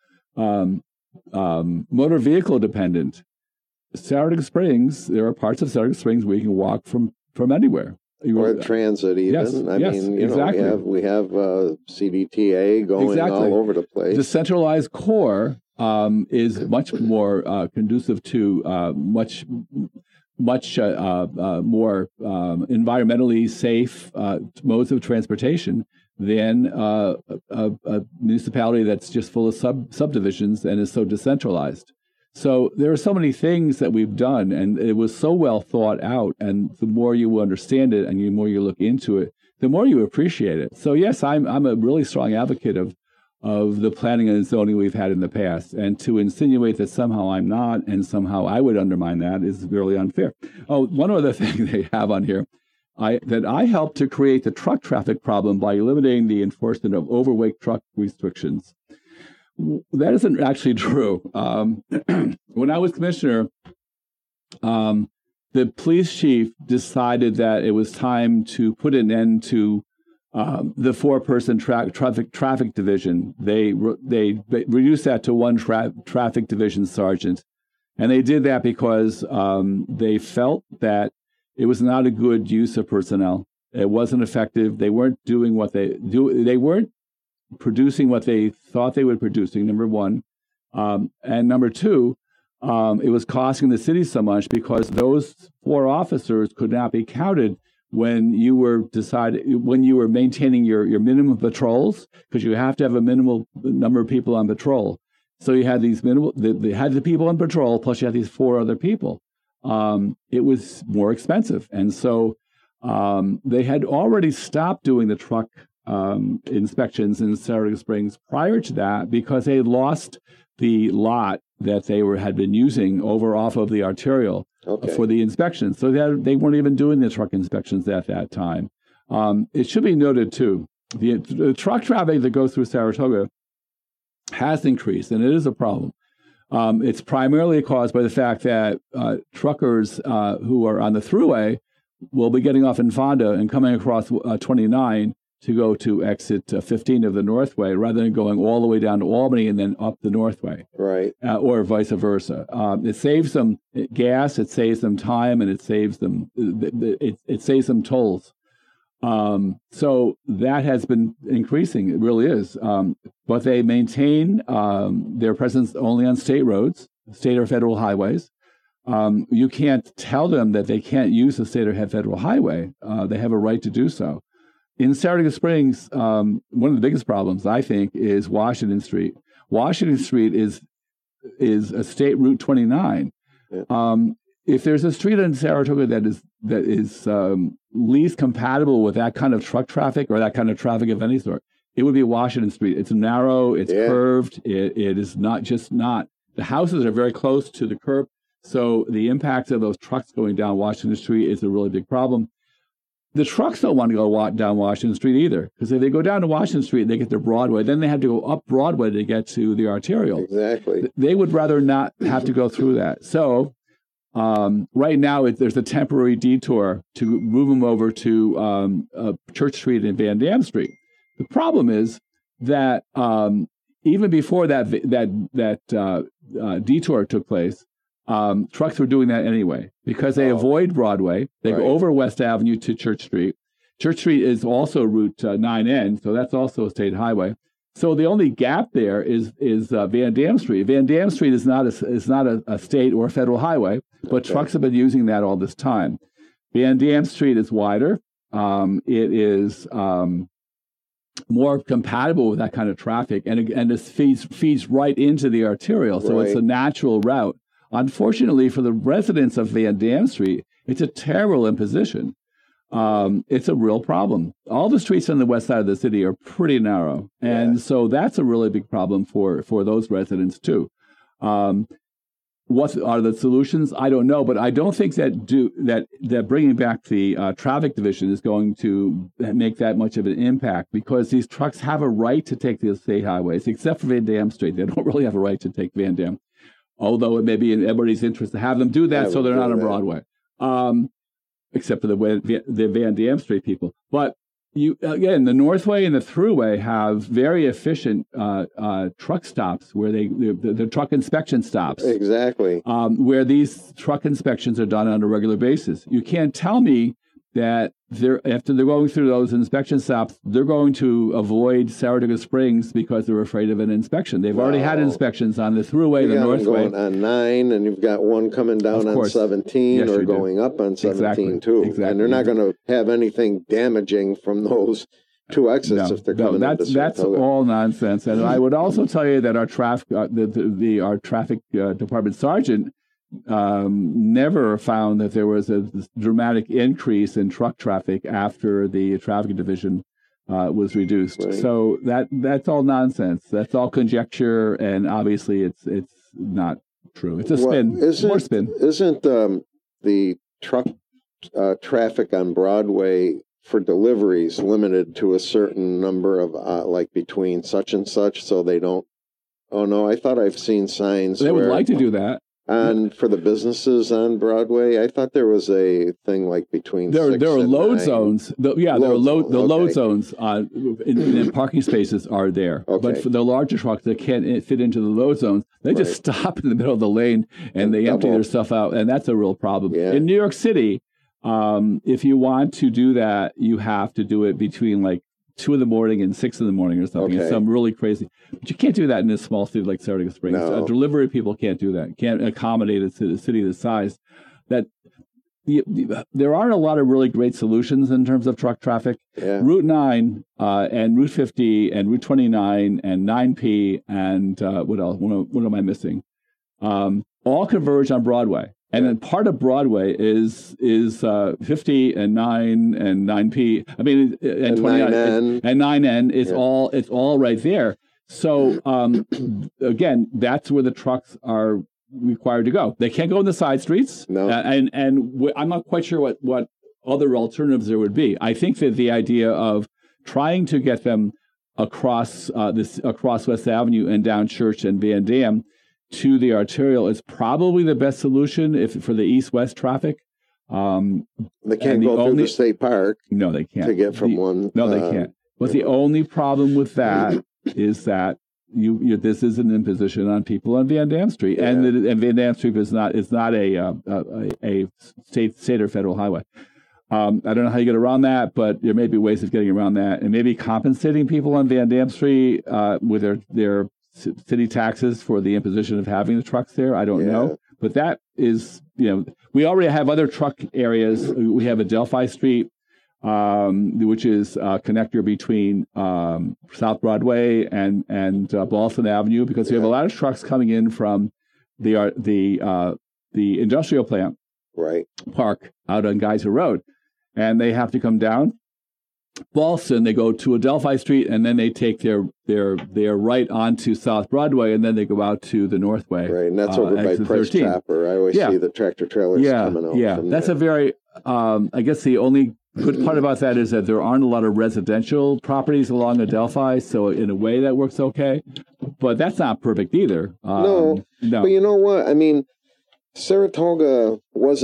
motor vehicle dependent. Saratoga Springs, there are parts of Saratoga Springs where you can walk from anywhere.
Or transit even.
Yes, exactly.
We have CDTA going all over the place.
The centralized core is much more conducive to much more environmentally safe modes of transportation than a municipality that's just full of subdivisions and is so decentralized. So there are so many things that we've done, and it was so well thought out. And the more you understand it and the more you look into it, the more you appreciate it. So yes, I'm a really strong advocate of the planning and zoning we've had in the past. And to insinuate that somehow I'm not and somehow I would undermine that is really unfair. Oh, one other thing they have on here, that I helped to create the truck traffic problem by eliminating the enforcement of overweight truck restrictions. That isn't actually true. When I was commissioner, the police chief decided that it was time to put an end to the four-person traffic division. They reduced that to one traffic division sergeant, and they did that because they felt that it was not a good use of personnel. It wasn't effective. They weren't doing what they do. They weren't producing what they thought they were producing, number one. And number two, it was costing the city so much because those four officers could not be counted when you were maintaining your minimum patrols, because you have to have a minimal number of people on patrol. So you had they had the people on patrol, plus you had these four other people. It was more expensive. And so they had already stopped doing the truck inspections in Saratoga Springs prior to that because they lost the lot that they had been using over off of the arterial for the inspections. So they weren't even doing the truck inspections at that time. It should be noted, too, the truck traffic that goes through Saratoga has increased, and it is a problem. It's primarily caused by the fact that truckers who are on the thruway will be getting off in Fonda and coming across 29 to go to exit 15 of the Northway rather than going all the way down to Albany and then up the Northway.
Right.
Or vice versa. It saves them gas, it saves them time, and it saves them tolls. So that has been increasing. It really is. But they maintain their presence only on state roads, state or federal highways. You can't tell them that they can't use the state or federal highway. They have a right to do so. In Saratoga Springs, one of the biggest problems, I think, is Washington Street. Washington Street is a state Route 29. Yeah. If there's a street in Saratoga that is least compatible with that kind of truck traffic or that kind of traffic of any sort, it would be Washington Street. It's narrow, it's curved, it is not. The houses are very close to the curb, so the impact of those trucks going down Washington Street is a really big problem. The trucks don't want to go down Washington Street either, because if they go down to Washington Street, they get to Broadway. Then they have to go up Broadway to get to the arterial.
Exactly.
They would rather not have to go through that. So right now, there's a temporary detour to move them over to Church Street and Van Dam Street. The problem is that even before that detour took place, trucks were doing that anyway because they avoid Broadway. They go over West Avenue to Church Street. Church Street is also Route 9N, so that's also a state highway. So the only gap there is Van Dam Street. Van Dam Street is not a state or federal highway, but trucks have been using that all this time. Van Dam Street is wider. It is more compatible with that kind of traffic, and it feeds right into the arterial, so it's a natural route. Unfortunately, for the residents of Van Dam Street, it's a terrible imposition. It's a real problem. All the streets on the west side of the city are pretty narrow, and so that's a really big problem for those residents too. What are the solutions? I don't know, but I don't think that bringing back the traffic division is going to make that much of an impact because these trucks have a right to take the state highways, except for Van Dam Street. They don't really have a right to take Van Dam. Although it may be in everybody's interest to have them do that so they're not on Broadway, except for the Van Dam Street people. But the Northway and the Thruway have very efficient truck stops where the truck inspection stops.
Exactly.
Where these truck inspections are done on a regular basis. You can't tell me that after they're going through those inspection stops, they're going to avoid Saratoga Springs because they're afraid of an inspection. They've already had inspections on the Thruway, the Northway.
Going on 9, and you've got one coming down on 17 or going up on 17 too. Exactly. And they're not going to have anything damaging from those two exits if they're coming into Saratoga.
That's all nonsense. And I would also tell you that our traffic department sergeant never found that there was a dramatic increase in truck traffic after the traffic division was reduced. Right. So that's all nonsense. That's all conjecture, and obviously it's not true. It's a spin. More spin.
Isn't the truck traffic on Broadway for deliveries limited to a certain number of like between such and such, so they don't? Oh no, I thought I've seen signs.
They would like to do that.
And for the businesses on Broadway, I thought there was a thing like between
there are load
9.
Zones. There are load zones in parking spaces are there. Okay. But for the larger trucks that can't fit into the load zones, they just stop in the middle of the lane and they empty their stuff out, and that's a real problem. Yeah. In New York City, if you want to do that, you have to do it between like 2 a.m. and 6 a.m. or something. It's some really crazy. But you can't do that in a small city like Saratoga Springs. No. Delivery people can't do that. Can't accommodate a city this size. There aren't a lot of really great solutions in terms of truck traffic. Yeah. Route 9 and Route 50 and Route 29 and 9P and what else? What am I missing? All converge on Broadway. And then part of Broadway is 50 and 9 and 9P. I mean, and 29 and 9N. It's all right there. So again, that's where the trucks are required to go. They can't go in the side streets.
No.
And I'm not quite sure what other alternatives there would be. I think that the idea of trying to get them across West Avenue and down Church and Van Dam to the arterial is probably the best solution for the east-west traffic.
They can't go through the state park.
No, they can't.
To get from one.
No, they can't. But the only problem with that is that this is an imposition on people on Van Dam Street, and Van Dam Street is not a state or federal highway. I don't know how you get around that, but there may be ways of getting around that, and maybe compensating people on Van Dam Street with their city taxes for the imposition of having the trucks there. I don't know, but that is, we already have other truck areas. We have Adelphi Street, which is a connector between South Broadway and Boston Avenue, because we have a lot of trucks coming in from the industrial plant park out on Geyser Road, and they have to come down Boston. They go to Adelphi Street, and then they take their right onto South Broadway, and then they go out to the Northway.
Right, and that's over by Price Chopper. I always see the tractor trailers coming out.
Yeah, that's a very, I guess the only good part about that is that there aren't a lot of residential properties along Adelphi, so in a way that works okay. But that's not perfect either.
No. But you know what? I mean, Saratoga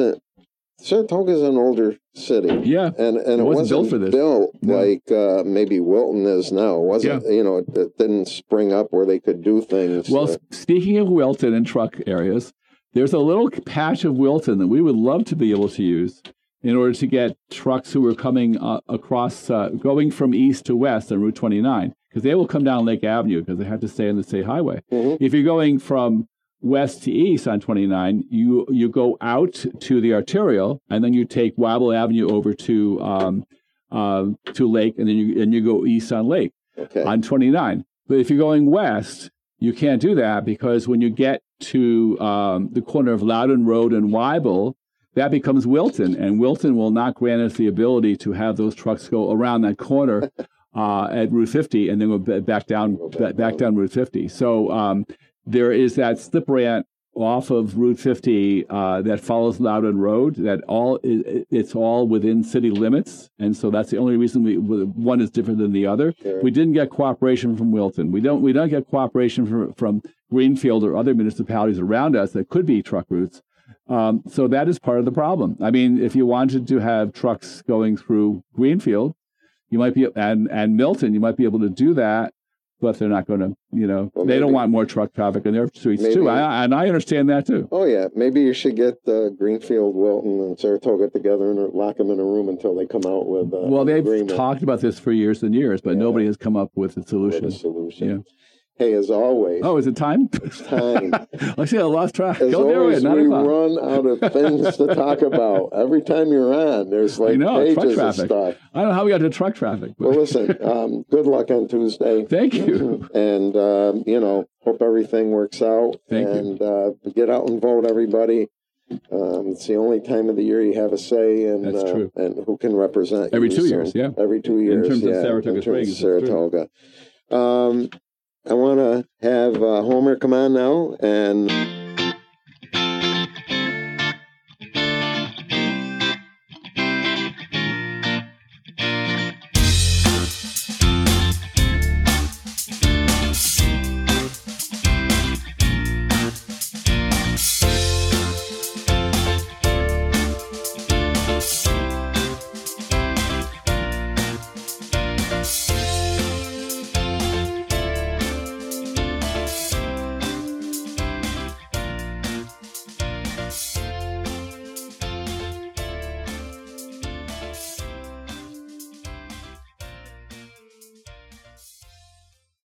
is an older city.
Yeah.
And it wasn't built for this. Like maybe Wilton is now. It wasn't, it didn't spring up where they could do things.
Well, speaking of Wilton and truck areas, there's a little patch of Wilton that we would love to be able to use in order to get trucks who are coming across, going from east to west on Route 29, because they will come down Lake Avenue because they have to stay on the state highway. Mm-hmm. If you're going from west to east on 29, you go out to the arterial, and then you take Wabble Avenue over to Lake, and then you go east on Lake on 29. But if you're going west, you can't do that, because when you get to the corner of Loudon Road and Wibble, that becomes Wilton, and Wilton will not grant us the ability to have those trucks go around that corner at Route 50 and then go back down Route 50. So there is that slip ramp off of Route 50 that follows Loudon Road. It's all within city limits, and so that's the only reason one is different than the other. Sure. We didn't get cooperation from Wilton. We don't get cooperation from Greenfield or other municipalities around us that could be truck routes. So that is part of the problem. I mean, if you wanted to have trucks going through Greenfield, you might be, and Milton, you might be able to do that, but they're not going to, they don't want more truck traffic in their streets too. And I understand that too.
Oh yeah. Maybe you should get Greenfield, Wilton, and Saratoga together and lock them in a room until they come out with
well, they've talked about this for years and years, but nobody has come up with a solution.
Yeah. Hey, as always.
Oh, is it time?
It's time.
I see I lost track.
As always, we run out of things to talk about. Every time you're on, there's like pages of stuff.
I don't know how we got to truck traffic.
But. Well, listen, good luck on Tuesday.
Thank you.
And, hope everything works out.
Thank you.
Get out and vote, everybody. It's the only time of the year you have a say in
That's true.
And who can represent
every you. 2 years, yeah.
Every 2 years,
in terms of
Saratoga. I want to have Homer come on now and